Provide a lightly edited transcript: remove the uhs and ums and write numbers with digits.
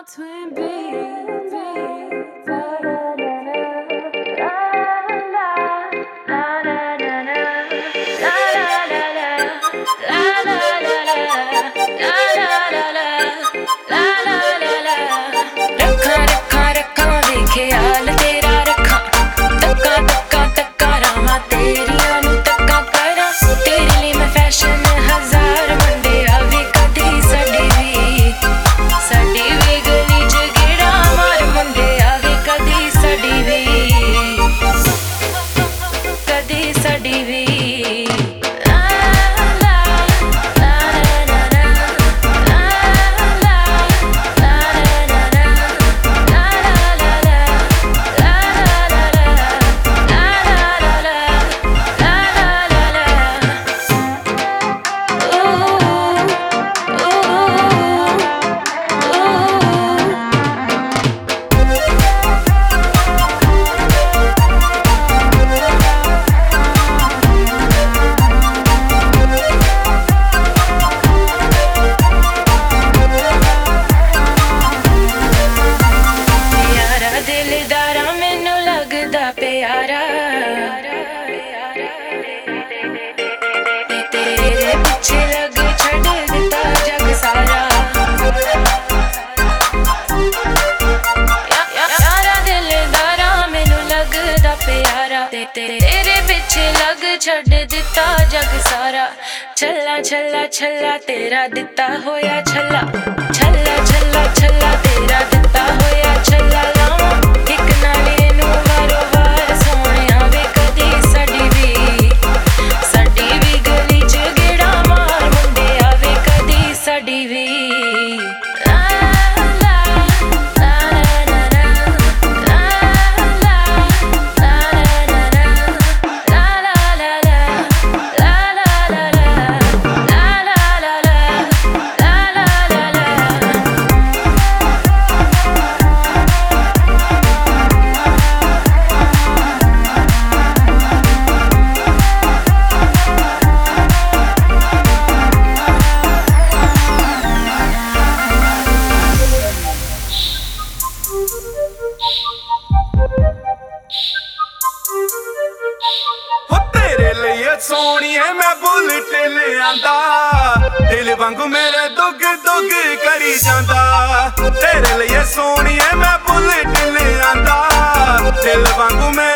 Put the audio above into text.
Twin beats. प्यारा तेरे पीछे लग छड़ दिता जग सारा यारा दिलदारा मैनू लगदा प्यारा तेरे पीछे लग छड़ दिता जग सारा छल्ला छल्ला छल्ला तेरा दिता होया छल्ला छल्ला छल्ला छल्ला तेरा दिता होया छल्ला लावां इक नाले नू वारो वार सोहणिया वे कदी साडी भी गली च गेड़ा मार मुंडे आवे कदी साडी भी सोनिए मैं बुलेट ले आंदा दिल वांगू मेरे दुग दुग करी जांदा तेरे लिए सोनिए मैं बुलेट ले आंदा दिल वांगू मेरे